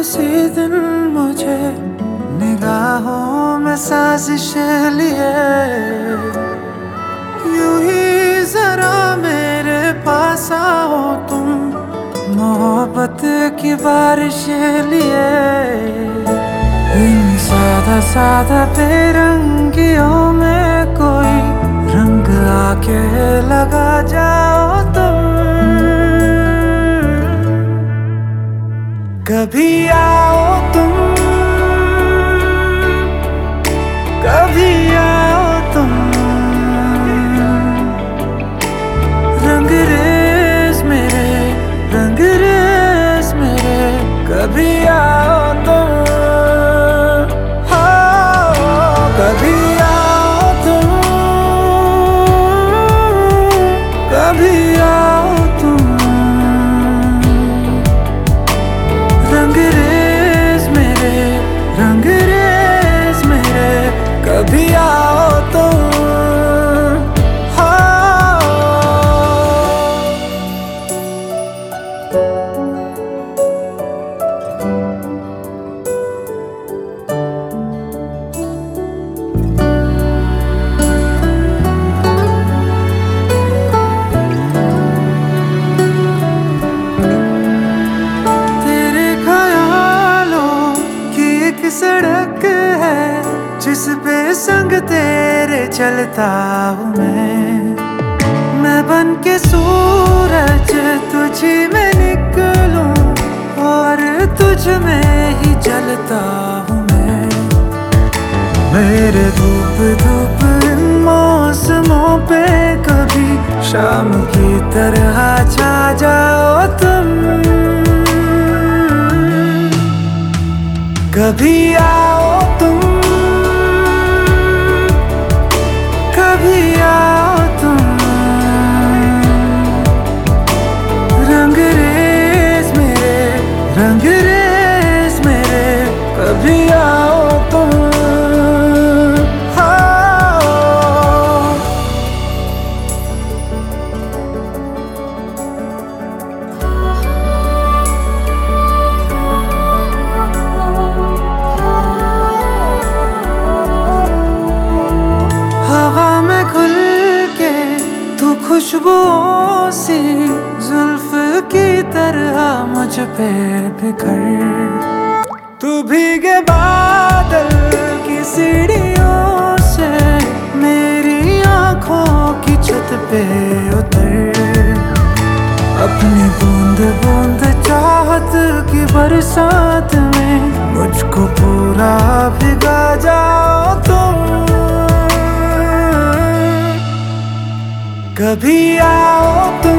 किसी दिन मुझे निगाहों में साजिश लिए, यूं ही जरा मेरे पास आओ तुम, मोहब्बत की बारिश लिए। इन सादा सादा बेरंगियों में कोई रंग आके लगा जाओ तुम। कभी आओ तुम, कभी आओ तुम, रंगरेज मेरे, रंगरेज मेरे, कभी आओ तुम। हाँ, कभी आओ तुम, कभी आओ तुम, रंगरेज मेरे, रंगरेज मेरे, कभी आओ तुम। सड़क है जिस पे संग तेरे चलता हूँ मैं बन के सूरज तुझी में निकलूं और तुझ में ही जलता हूँ मैं। मेरे धूप धूप इन मौसमों पे कभी शाम की तरह छा जाओ तुम। कभी आओ तुम, कभी आओ तुम, रंगरेज मेरे, रंगरेज मेरे, कभी आओ तुम। खुशबुओं सी जुल्फ की तरह मुझ पे बिखर, तू भीगे बादल की सीढ़ियों से मेरी आंखों की छत पे उतर। अपनी बूंद बूंद चाहत की बरसात में मुझको पूरा भिगा जाओ तुम। कभी आओ तुम,